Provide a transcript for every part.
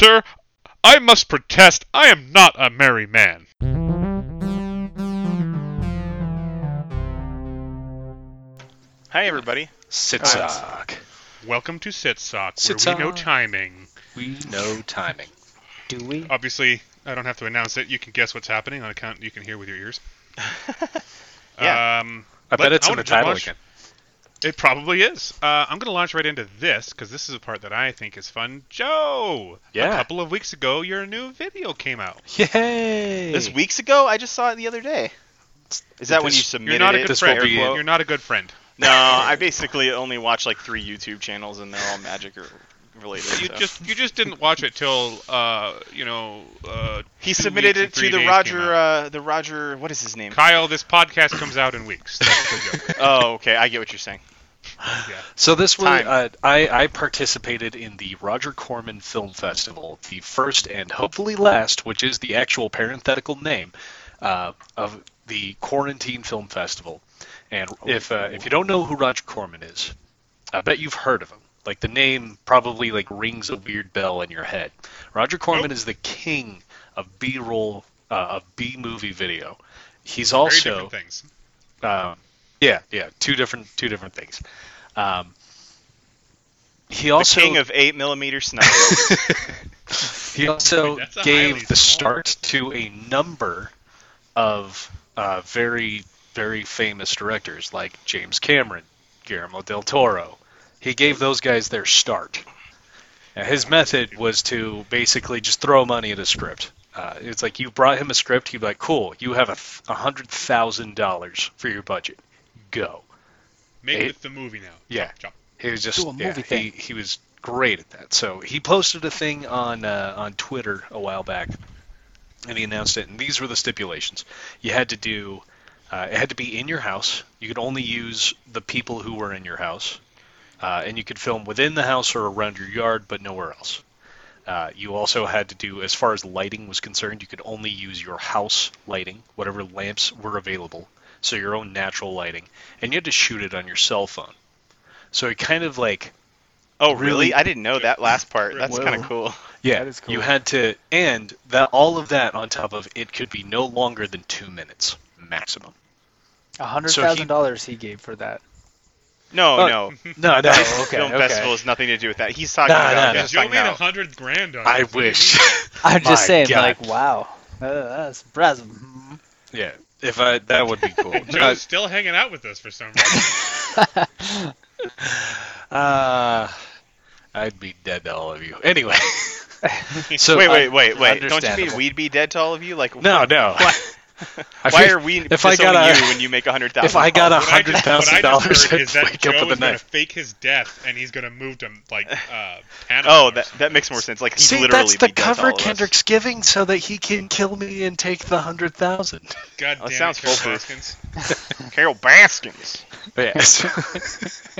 Sir, I must protest. I am not a merry man. Hi, everybody. Sitsock. Welcome to Sitsock, Sitsock. where we know timing. We know timing. Do we? Obviously, I don't have to announce it. You can guess what's happening on account. You can hear with your ears. Yeah. I bet it's I in the wanna title launch- again. It probably is. I'm going to launch right into this, because this is a part that I think is fun. Joe! Yeah. A couple of weeks ago, your new video came out. Yay! This weeks ago? I just saw it the other day. Is that when you submitted You're not a it? good This friend. will be Airquote? You're not a good friend. No, I basically only watch like 3 YouTube channels, and they're all magic or related. You so. you just didn't watch it till He 2 submitted weeks and it 3 to days the Roger. What is his name? Kyle, this podcast comes out in weeks. That's the joke. Oh, okay. I get what you're saying. Yeah. So this was Time. I participated in the Roger Corman Film Festival, the first and hopefully last, which is the actual parenthetical name of the Quarantine Film Festival. And if you don't know who Roger Corman is, I bet you've heard of him. Like the name probably like rings a weird bell in your head. Roger Corman is the king of B-roll of B-movie video. He's Very also different things. yeah, two different things. He The also king of 8mm sniper. he also That's a highly gave the small- start to a number of very very famous directors like James Cameron, Guillermo del Toro. He gave those guys their start. Now, his method was to basically just throw money at a script. It's like you brought him a script, he'd be like, "Cool, you have $100,000 for your budget. Go." Make Hey. it the movie now. Yeah. Jump. He was just Do a movie thing. He was great at that. So he posted a thing on Twitter a while back, and he announced it. And these were the stipulations. You had to do it had to be in your house. You could only use the people who were in your house, and you could film within the house or around your yard, but nowhere else. You also had to do, as far as lighting was concerned, you could only use your house lighting, whatever lamps were available, so your own natural lighting, and you had to shoot it on your cell phone. So it kind of like, Oh, Really? really? I didn't know that last part. That's Well- kind of cool. yeah, That is cool. you had to, and that all of that on top of it could be no longer than 2 minutes maximum. $100,000 he gave for that. No, Oh, no. No, no, Film festival has nothing to do with that. He's talking Nah, about. nah, He's Joe talking made about. $100,000 on I it. wish. I'm just My saying, God. like, wow. That's impressive. Yeah, if that would be cool. Joe's still hanging out with us for some reason. I'd be dead to all of you. Anyway. So Wait. Don't you mean understandable. we'd be dead to all of you? Like No. I Why feel- are we if I disowning got you when you make $100,000? if I got What I just $100,000, heard I'd is that wake up Joe with a is going to knife. fake his death, and he's going to move to, like, Panama. Oh, or that makes more sense. Like he'd See, literally that's the be dead to all cover of us. Kendrick's giving so that he can kill me and take the 100,000. God That damn sounds it, Carol foolproof. Baskins. Carol Baskins. Yes.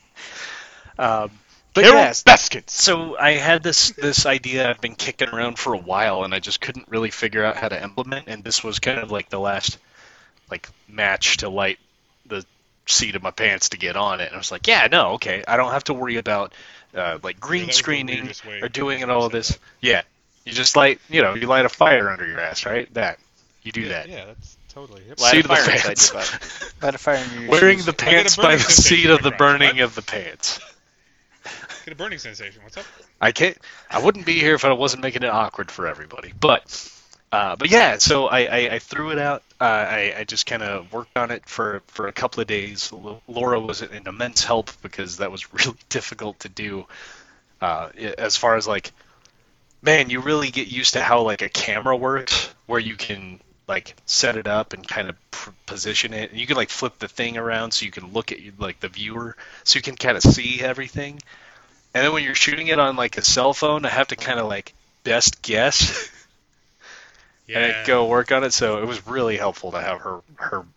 But Carol yes, Baskins. so I had this idea I've been kicking around for a while, and I just couldn't really figure out how to implement. And this was kind of like the last match to light the seat of my pants to get on it. And I was like, yeah, no, okay, I don't have to worry about green that was the screening weirdest way or doing to and all of say this. that. Yeah, you just light a fire under your ass, right? You do that. Yeah, that's totally it. Light Seat a of the fire inside pants. your butt. Light a fire in your Wearing shoes. the get a pants by burning the sensation seat of the across. burning What? of the pants. Get a burning sensation. What's up? I wouldn't be here if I wasn't making it awkward for everybody. But yeah, so I threw it out. I just kind of worked on it for a couple of days. Laura was an immense help because that was really difficult to do. As far as man, you really get used to how a camera works, where you can set it up and kind of position it, and you can flip the thing around so you can look at the viewer, so you can kind of see everything. And then when you're shooting it on a cell phone, I have to kind of best guess Yeah. and go work on it. So it was really helpful to have her.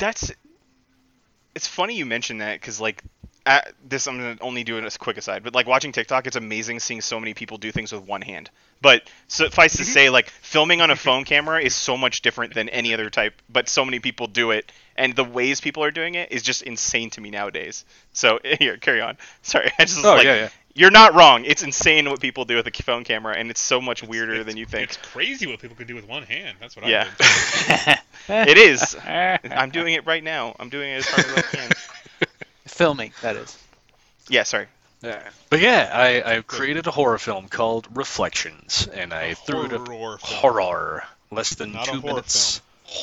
It's funny you mentioned that because this I'm gonna only do it as a quick aside, but watching TikTok, it's amazing seeing so many people do things with one hand. But suffice to say, filming on a phone camera is so much different than any other type. But so many people do it, and the ways people are doing it is just insane to me nowadays. So here, carry on. Sorry, I just You're not wrong. It's insane what people do with a phone camera, and it's so much weirder than you think. It's crazy what people can do with one hand. That's what Yeah. I did. It is. I'm doing it right now. I'm doing it as hard as I can. Filming, that is. Yeah, sorry. Yeah. But yeah, I created a horror film called Reflections, and I threw it up. Horror film. Horror. Less than Not a 2 horror minutes.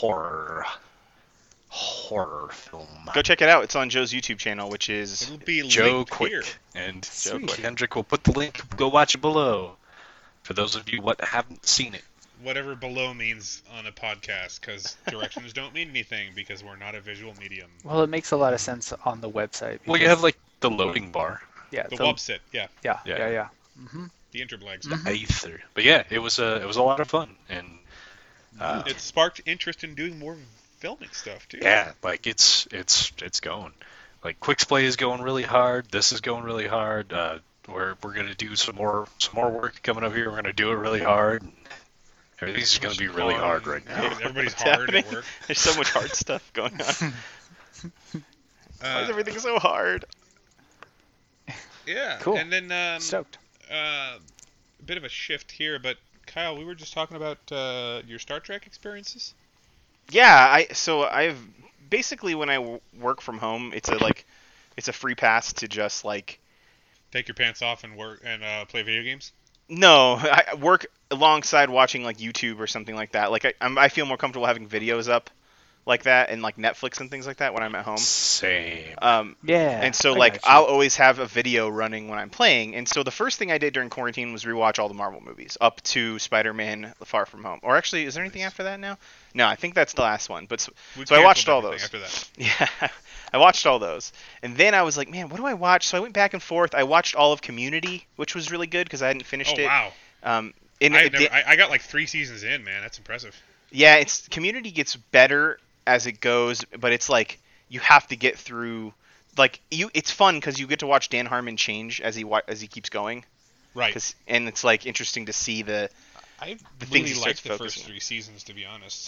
Horror film. Go check it out. It's on Joe's YouTube channel, which is It'll be Joe linked Quick. here. And Sweet. Kendrick will put the link. Go watch it below. For those of you what haven't seen it. Whatever below means on a podcast, because directions don't mean anything because we're not a visual medium. Well, it makes a lot of sense on the website. Well, you because- have like the loading bar. yeah, The website, yeah, yeah. Yeah. Mm-hmm. the interblags. Aether. But yeah, it was a lot of fun, and It sparked interest in doing more filming stuff too. yeah, like it's going. Like Quick's Play is going really hard. This is going really hard. We're gonna do some more work coming up here. We're gonna do it really hard. Everything's just gonna be really hard right now. Everybody's What's hard at happening? work. There's so much hard stuff going on. Why is everything so hard? Yeah. Cool. And then Stoked. a bit of a shift here, but Kyle, we were just talking about your Star Trek experiences. Yeah, I've basically when I work from home, it's a free pass to just like Take your pants off and work and play video games. no, I work alongside watching like YouTube or something like that. Like I feel more comfortable having videos up like that and like Netflix and things like that when I'm at home. Same. Yeah. And so I like got you. I'll always have a video running when I'm playing. And so the first thing I did during quarantine was rewatch all the Marvel movies up to Spider-Man: Far From Home. Or actually, is there anything after that now? No, I think that's the last one. But We so I watched canceled all everything those. after that. Yeah, I watched all those, and then I was like, man, what do I watch? So I went back and forth. I watched all of Community, which was really good because I hadn't finished Oh it. wow! And I got like 3 seasons in, man. That's impressive. yeah, it's Community gets better as it goes, but it's like you have to get through. Like it's fun because you get to watch Dan Harmon change as he keeps going. Right. And it's like interesting to see the I the things really he liked starts the first focusing on. 3 seasons, to be honest.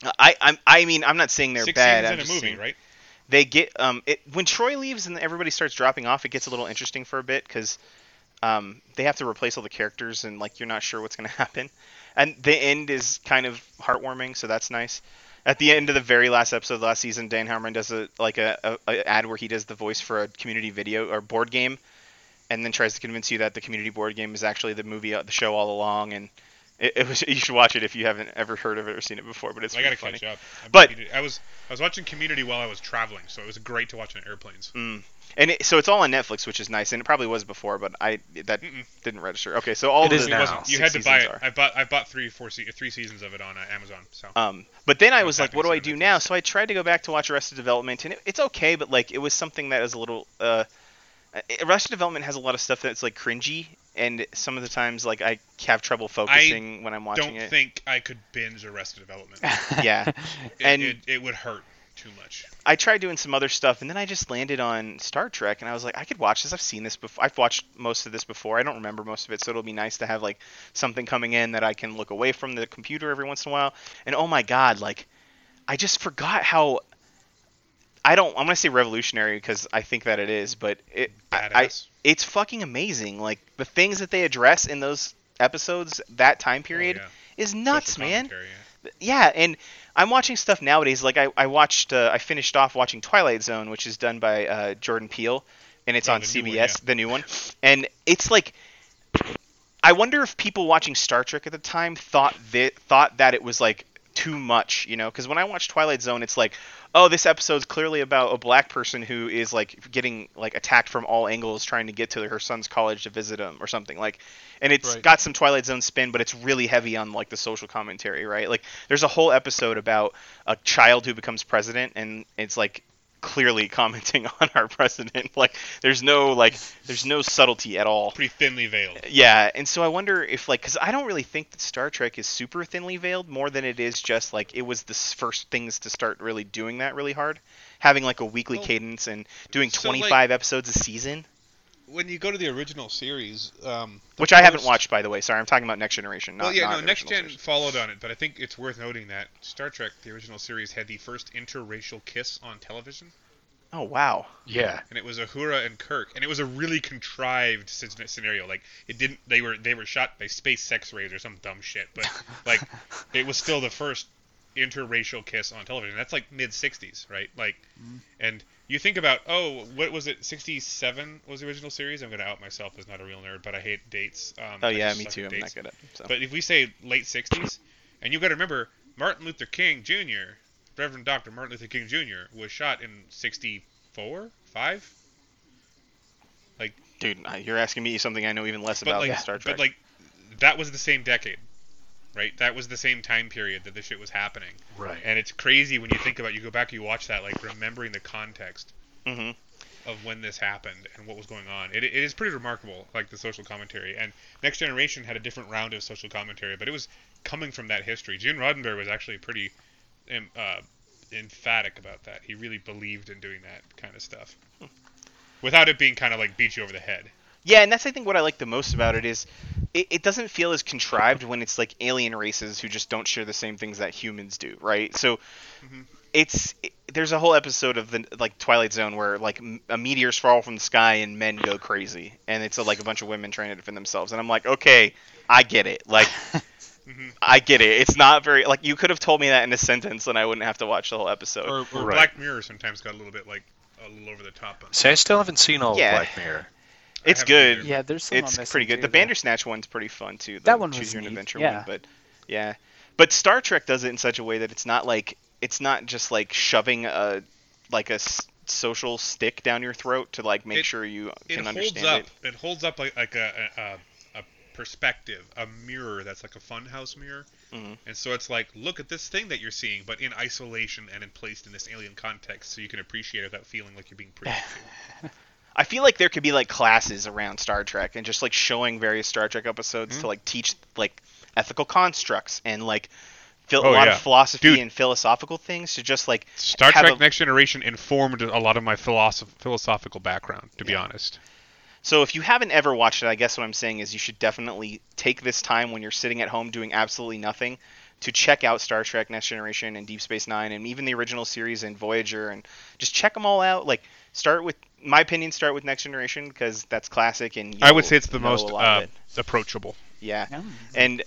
I mean I'm not saying they're 6 bad. seasons I'm in a just movie, saying right? they get when Troy leaves and everybody starts dropping off, it gets a little interesting for a bit because they have to replace all the characters and like you're not sure what's going to happen. And the end is kind of heartwarming, so that's nice. At the end of the very last episode of the last season, Dan Harmon does a ad where he does the voice for a community video or board game, and then tries to convince you that the community board game is actually the movie, the show all along. And it was you should watch it if you haven't ever heard of it or seen it before. But it's I gotta really funny. catch up. But- I was watching Community while I was traveling, so it was great to watch on airplanes. And so it's all on Netflix, which is nice, and it probably was before, but didn't register. Okay, so all It of is the now. You 6 had to buy seasons it. are. I bought 3 seasons of it on Amazon. So But then I What's was like, happening what do I soon do on now? Netflix? So I tried to go back to watch Arrested Development, and it's okay, but like it was something that was a little. Arrested Development has a lot of stuff that's like cringy, and some of the times like I have trouble focusing when I'm watching don't it. think I could binge Arrested Development. Yeah, and it would hurt too much. I tried doing some other stuff, and then I just landed on Star Trek, and I was like, I could watch this. I've seen this before. I've watched most of this before. I don't remember most of it, so it'll be nice to have like something coming in that I can look away from the computer every once in a while. And oh my god, like I just forgot how. I'm gonna say revolutionary because I think that it is, but Badass. it's fucking amazing. Like the things that they address in those episodes, that time period, yeah. is nuts, Social man. commentary, yeah. Yeah, and I'm watching stuff nowadays. Like I finished off watching Twilight Zone, which is done by Jordan Peele, and it's on the new CBS, one, yeah. the new one. And it's like, I wonder if people watching Star Trek at the time thought that it was like too much, you know? Because when I watch Twilight Zone, it's like, oh, this episode's clearly about a black person who is like getting like attacked from all angles, trying to get to her son's college to visit him or something like. And it's Right. got some Twilight Zone spin, but it's really heavy on like the social commentary, right? Like there's a whole episode about a child who becomes president, and it's like clearly commenting on our president. Like there's no subtlety at all. Pretty thinly veiled. Yeah, and so I wonder if like, because I don't really think that Star Trek is super thinly veiled, more than it is just like it was the first things to start really doing that really hard, having like a weekly Well, cadence and doing so, like, 25 episodes a season, When you go to the original series, which I haven't watched, by the way. Sorry, I'm talking about Next Generation. Not, Well, yeah, not no, Next original Gen series. followed on it, but I think it's worth noting that Star Trek, the original series, had the first interracial kiss on television. Oh wow. Yeah. and it was Uhura and Kirk, and it was a really contrived scenario. Like it didn't. They were shot by space sex rays or some dumb shit, but like it was still the first interracial kiss on television. That's like mid '60s, right? Like, and you think about what was it? '67 was the original series. I'm gonna out myself as not a real nerd, but I hate dates. Oh I yeah, just me suck too. at I'm dates. not good at it. So. But if we say late '60s, and you got to remember Martin Luther King Jr., Reverend Dr. Martin Luther King Jr. was shot in '64, '5. Like, Dude, you're asking me something I know even less about than Star Trek. but like, that was the same decade, right? That was the same time period that this shit was happening. Right. And it's crazy when you think about, you go back and you watch that, like remembering the context hmm of when this happened and what was going on. It is pretty remarkable, like the social commentary. And Next Generation had a different round of social commentary, but it was coming from that history. Gene Roddenberry was actually pretty emphatic about that. He really believed in doing that kind of stuff, without it being kind of like beat you over the head. Yeah, and that's I think what I like the most about it is it doesn't feel as contrived when it's like alien races who just don't share the same things that humans do, right? So there's a whole episode of the like Twilight Zone where like a meteors fall from the sky and men go crazy, and it's like a bunch of women trying to defend themselves, and I'm like, okay, I get it, like. I get it. It's not very like you could have told me that in a sentence, and I wouldn't have to watch the whole episode. Or Right. Black Mirror sometimes got a little bit like a little over the top on. See, I still haven't seen all Yeah. of Black Mirror. It's haven't good. either. Yeah, there's some I'm It's missing pretty good. too, The though. Bandersnatch one's pretty fun too. The That one was Choose Your Own neat, Adventure yeah. one, but yeah. But Star Trek does it in such a way that it's not just like shoving a social stick down your throat to like make sure you It can holds understand up. it. It holds up like a perspective, a mirror that's like a funhouse mirror. Mhm. And so it's like, look at this thing that you're seeing, but in isolation and placed in this alien context, so you can appreciate it without feeling like you're being preached to. I feel like there could be like classes around Star Trek and just like showing various Star Trek episodes to like teach like ethical constructs and like a lot of philosophy Dude. and philosophical things to just like Star have Trek a- Next Generation informed a lot of my philosophical background, to be honest. So if you haven't ever watched it, I guess what I'm saying is you should definitely take this time when you're sitting at home doing absolutely nothing to check out Star Trek Next Generation and Deep Space Nine and even the original series and Voyager and just check them all out. Like start with Next Generation because that's classic and I would say it's the know most a lot of it. approachable. Yeah. Mm. And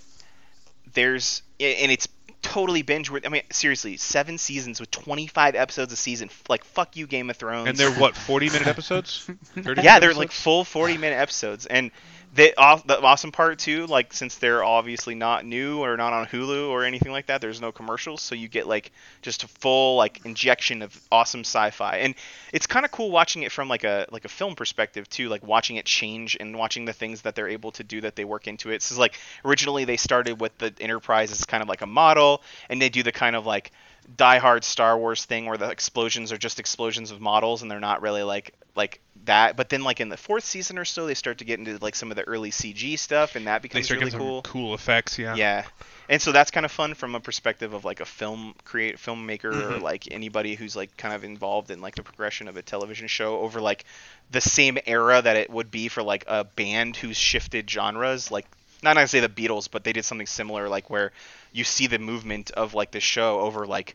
it's totally binge worthy. I mean, seriously, 7 seasons with 25 episodes a season. Like, fuck you, Game of Thrones. And they're what, 40-minute episodes? 30 yeah, they're like episodes? full 40-minute episodes. And the awesome part too, like since they're obviously not new or not on Hulu or anything like that, there's no commercials, so you get like just a full like injection of awesome sci-fi. And it's kind of cool watching it from like a film perspective too, like watching it change and watching the things that they're able to do that they work into it. So like originally they started with the Enterprise as kind of like a model, and they do the kind of like die-hard Star Wars thing where the explosions are just explosions of models and they're not really like that. But then like in the 4th season or so, they start to get into like some of the early CG stuff, and that They becomes start really getting cool. some cool effects, yeah. Yeah, and so that's kind of fun from a perspective of like a filmmaker or like anybody who's like kind of involved in like the progression of a television show over like the same era that it would be for like a band who's shifted genres. Like not gonna say the Beatles, but they did something similar, like where you see the movement of like the show over like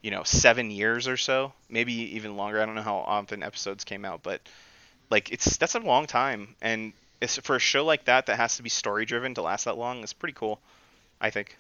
7 years or so, maybe even longer. I don't know how often episodes came out, but like that's a long time, and it's for a show like that has to be story driven to last that long. It's pretty cool, I think.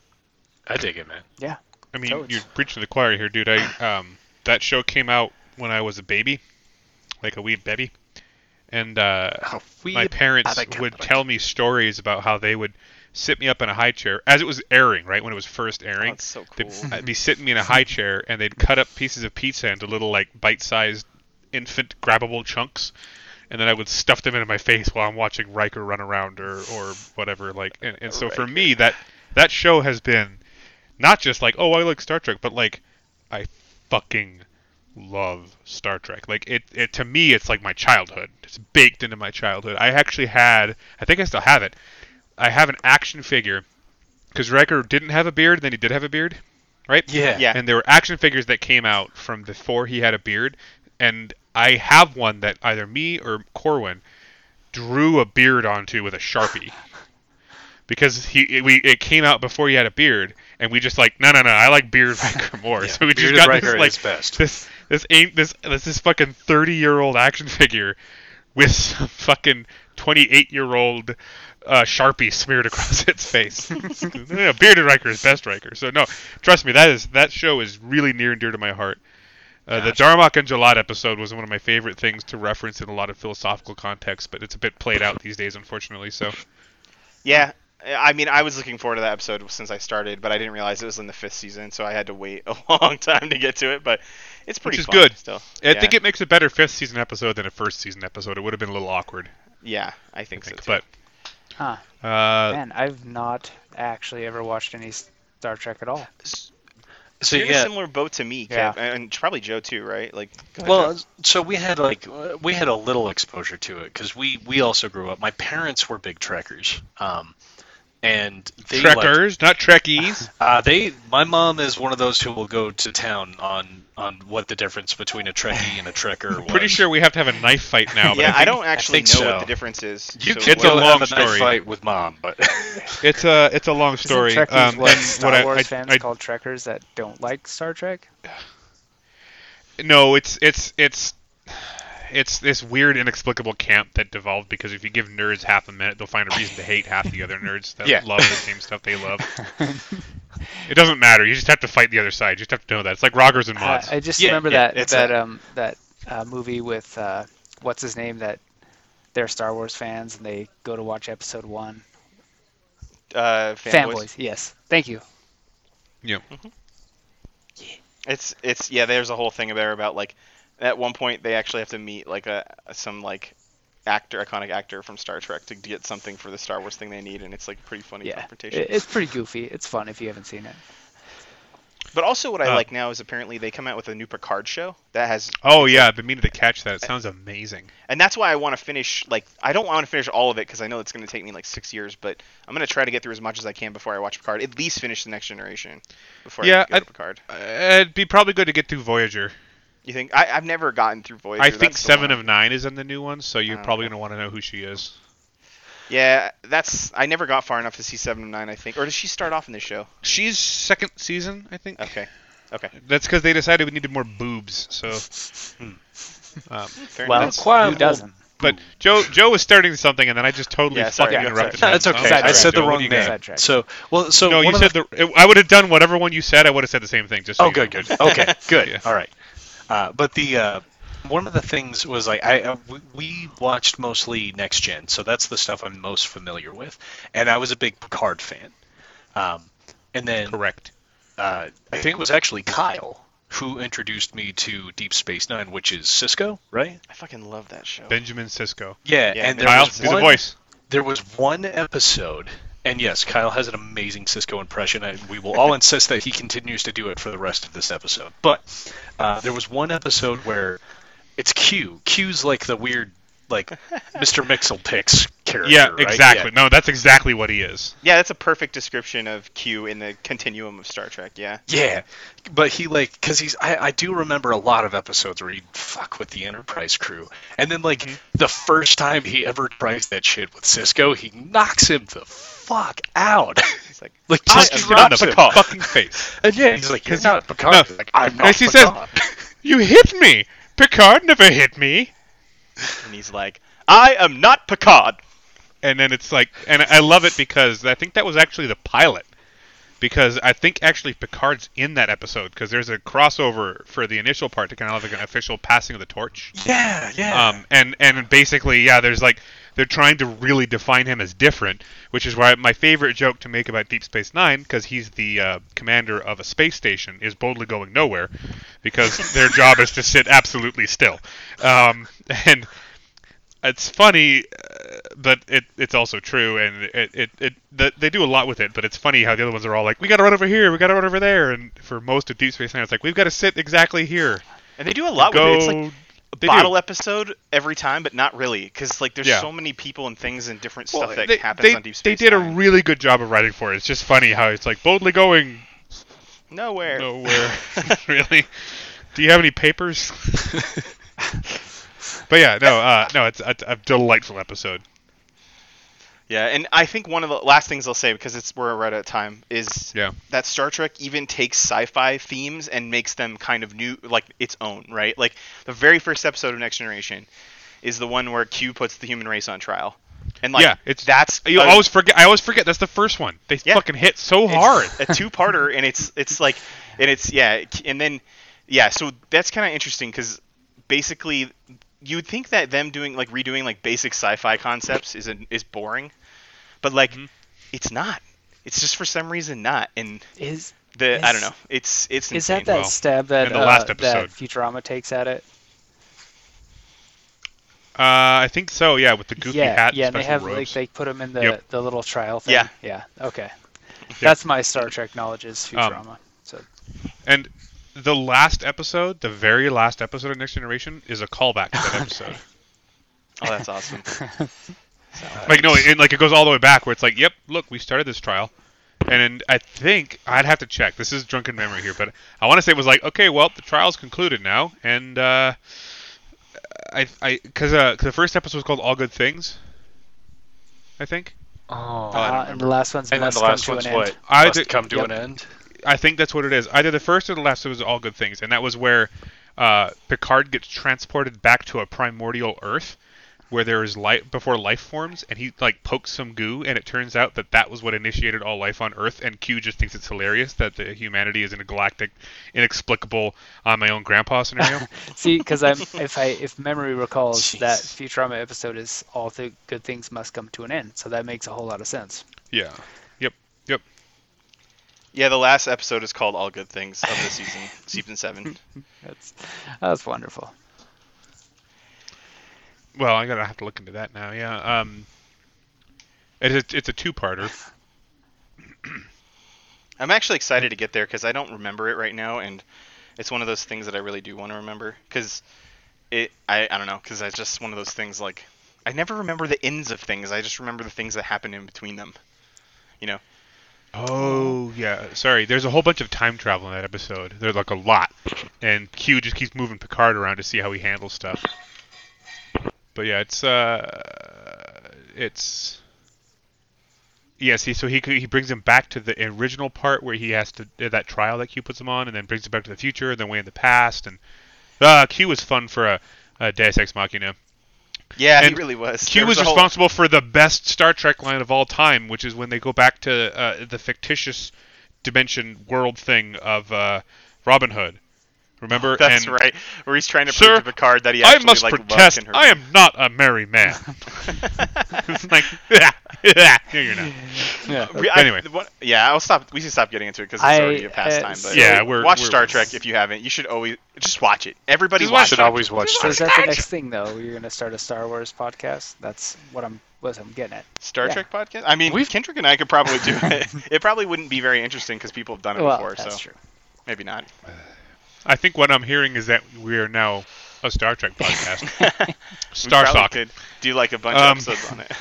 I dig it, man. Yeah. I mean, Totes. you're preaching to the choir here, dude. That show came out when I was a baby, like a wee baby, and my parents would tell me stories about how they would sit me up in a high chair as it was airing, right when it was first airing. That's so cool. They'd be sitting me in a high chair, and they'd cut up pieces of pizza into little like bite-sized infant grabbable chunks, and then I would stuff them into my face while I'm watching Riker run around or whatever. Like, and so for me, that show has been not just like, oh, I like Star Trek, but like I fucking love Star Trek. Like it to me, it's like my childhood. It's baked into my childhood. I actually had, I think I still have it. I have an action figure because Riker didn't have a beard, then he did have a beard, right? Yeah. Yeah. And there were action figures that came out from before he had a beard, and I have one that either me or Corwin drew a beard onto with a Sharpie. Because it came out before he had a beard, and we just like, no, I like beard Riker more. Yeah, So we just bearded got Riker this, like, is best. this fucking 30-year-old action figure with some fucking 28-year-old Sharpie smeared across its face. Yeah, bearded Riker is best Riker. So no, trust me, that show is really near and dear to my heart. The Darmok and Jalad episode was one of my favorite things to reference in a lot of philosophical context, but it's a bit played out these days, unfortunately. So Yeah, I mean, I was looking forward to that episode since I started, but I didn't realize it was in the 5th season, so I had to wait a long time to get to it. But it's pretty which is fun good. still. I think it makes a better 5th season episode than a 1st season episode. It would have been a little awkward, Yeah, I think so too. but Huh. uh, Man, I've not actually ever watched any Star Trek at all. So you're in a yeah, similar boat to me, Yeah. Kev, and probably Joe too, right? Like, go ahead, well, Joe. so we had a little exposure to it because we also grew up. My parents were big Trekkers, and they liked- Trekkers, not Trekkies. my mom is one of those who will go to town on what the difference between a Trekkie and a Trekker was. Pretty sure we have to have a knife fight now. But Yeah, I I think don't actually know think what so. the difference is. You so can It's a go long have a knife story. fight with mom, but it's a long story. Isn't Trekkies what and Star what Wars fans I call Trekkers that don't like Star Trek? no, it's this weird, inexplicable camp that devolved because if you give nerds half a minute, they'll find a reason to hate half the other nerds that Yeah. love the same stuff they love. It doesn't matter. You just have to fight the other side. You just have to know that. It's like Roggers and mods. I just Yeah, remember yeah, that it's that movie with what's his name, that they're Star Wars fans and they go to watch Episode 1. Fanboys. Yes. Thank you. It's yeah. There's a whole thing there about like at one point they actually have to meet like some like iconic actor from Star Trek to get something for the Star Wars thing they need, and it's like a pretty funny Yeah. confrontation. It's pretty goofy. It's fun if you haven't seen it. But also what I like now is apparently they come out with a new Picard show that has. Oh yeah, I've been meaning to catch that. It sounds amazing. And that's why I want to finish, like, I don't want to finish all of it because I know it's going to take me like 6 years, but I'm going to try to get through as much as I can before I watch Picard. At least finish The Next Generation before Yeah, I go to Picard. It'd be probably good to get through Voyager. You think? I've never gotten through Voyager. I think That's the 7 one. of 9 is in the new one, so you're Oh, probably okay. going to want to know who she is. Yeah, I never got far enough to see 7 of 9, I think. Or does she start off in this show? She's second season, I think. Okay. That's because they decided we needed more boobs. So, Fair Well, enough. who doesn't? but Joe was starting something, and then I just totally Yeah, sorry, fucking yeah, interrupted sorry. him. no, it's okay. Oh, I Sidetrack. said the Joe, what wrong do you got? name. Sidetrack. So No, one you of said I would have done whatever one you said. I would have said the same thing. Just so Oh, you good, know. good. Okay, good. Yeah. All right. But the one of the things was like we watched mostly Next Gen, so that's the stuff I'm most familiar with, and I was a big Picard fan. And then Correct. I think it was actually Kyle who introduced me to Deep Space Nine, which is Cisco, right? I fucking love that show. Benjamin Sisko. Yeah, Yeah, and there Kyle, was do the one, voice. there was one episode, and yes, Kyle has an amazing Cisco impression, and we will all insist that he continues to do it for the rest of this episode. But there was one episode where it's Q. Q's like the weird, like Mr. Mixelpix character. Yeah, right? exactly. No, that's exactly what he is. Yeah, that's a perfect description of Q in the continuum of Star Trek, yeah. Yeah, but he like because I do remember a lot of episodes where he'd fuck with the Enterprise crew, and then like the first time he ever tries that shit with Cisco, he knocks him the fuck out. It's like, Like I just am drops not him. Picard. Fucking face. And yeah, he's like, you're not Picard. No. He's like, I'm not Next he says, Picard. You hit me. Picard never hit me. and he's like, I am not Picard. And then it's like, and I love it because I think that was actually the pilot. Because I think actually Picard's in that episode because there's a crossover for the initial part to kind of have like an official passing of the torch. Yeah. And basically, yeah, there's like they're trying to really define him as different, which is why my favorite joke to make about Deep Space Nine, because he's the commander of a space station, is boldly going nowhere, because their job is to sit absolutely still, and it's funny, but it's also true, and they do a lot with it. But it's funny how the other ones are all like, we got to run over here, we got to run over there, and for most of Deep Space Nine, it's like we've got to sit exactly here. And they do a lot with it. It's like a They bottle do. episode every time, but not really, because like there's Yeah. so many people and things and different Well, stuff that they, happens they, on Deep they Space did a Nine. really good job of writing for it. It's just funny how it's like boldly going Nowhere. nowhere. Really? Do you have any papers? But yeah, no, it's a delightful episode. Yeah, and I think one of the last things I'll say, because we're right at time, is Yeah. that Star Trek even takes sci-fi themes and makes them kind of new, like its own, right? Like the very first episode of Next Generation is the one where Q puts the human race on trial, and like Yeah, that's I always forget that's the first one. They fucking hit so hard. a two-parter, and so that's kind of interesting because basically you would think that them redoing like basic sci-fi concepts is boring, but like it's not. It's just for some reason not. And I don't know. It's insane. Is that stab that in the last that episode. Futurama takes at it? I think so. Yeah, with the goofy hat. Yeah, and and they special have robes. they put them in the Yep. the little trial thing. Yeah. Yeah. Okay. That's my Star Trek knowledge is Futurama. And the last episode, the very last episode of Next Generation, is a callback to that episode. Oh, that's awesome. Like no, it goes all the way back where it's like, yep, look, we started this trial, and then I think I'd have to check. This is drunken memory here, but I want to say it was like, okay, well, the trial's concluded now, and because the first episode was called All Good Things, I think. Oh, And the last one's and then must the last come one's to an what? end. Must come to Yep. an end. I think that's what it is. Either the first or the last was All Good Things, and that was where Picard gets transported back to a primordial Earth, where there is life before life forms, and he like pokes some goo, and it turns out that was what initiated all life on Earth. And Q just thinks it's hilarious that the humanity is in a galactic, inexplicable, on my own grandpa scenario. See, because if memory recalls, Jeez. that Futurama episode is all the good things must come to an end. So that makes a whole lot of sense. Yeah. Yep. Yeah, the last episode is called All Good Things of the season 7. That's wonderful. Well, I have to look into that now. Yeah. It's a two-parter. I'm actually excited to get there because I don't remember it right now, and it's one of those things that I really do want to remember because I don't know, because it's just one of those things like I never remember the ends of things. I just remember the things that happen in between them. You know. Oh, yeah. Sorry. There's a whole bunch of time travel in that episode. There's like a lot. And Q just keeps moving Picard around to see how he handles stuff. But yeah, see, so he brings him back to the original part where he has to that trial that Q puts him on, and then brings him back to the future, and then way in the past, and Q was fun for a Deus Ex Machina. Yeah, And he really was. Q was responsible for the best Star Trek line of all time, which is when they go back to the fictitious dimension world thing of Robin Hood. Remember? That's and, right. Where he's trying to Sir, prove to Picard that he actually I must loved protest. her. I am not a merry man. It's like, no, you're not. Yeah. Anyway. I'll stop. We should stop getting into it because it's already a past time. But Yeah, watch Star Trek if you haven't. You should always just watch it. Everybody You watch should it. always watch So Star is Trek. that the next thing though? You're gonna start a Star Wars podcast? That's what I'm getting at. Star Yeah. Trek podcast. I mean, Kendrick and I could probably do it. It probably wouldn't be very interesting because people have done it Well, before. that's So true. maybe not. I think what I'm hearing is that we are now a Star Trek podcast. We Star probably Sock. could do like a bunch of episodes on it.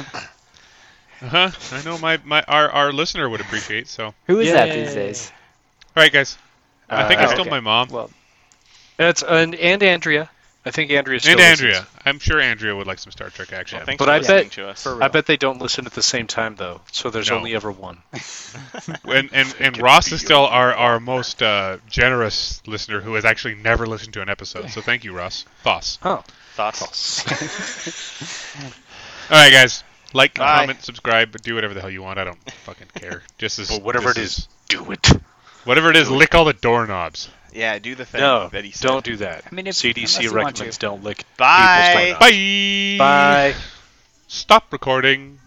I know our listener would appreciate. So, all Who is that Yay. these days? right, guys. I think it's still okay. my mom Well, That's and Andrea. I think Andrea still and Andrea. listens. I'm sure Andrea would like some Star Trek action. Well, thanks But for I listening bet- to us. for I bet they don't listen at the same time though, so there's No. only ever one. And Ross is still our most generous listener who has actually never listened to an episode. So thank you, Ross. Thoughts. Oh, Thoughts? All right, guys. Like, Bye. comment, subscribe, but do whatever the hell you want. I don't fucking care. Just as but whatever it this is, do it. whatever it is, lick all the doorknobs. Yeah, do the thing No, that he said. don't do that. I mean, unless CDC you want recommends to. don't lick Bye. people's doorknobs. Bye. Bye. Stop recording.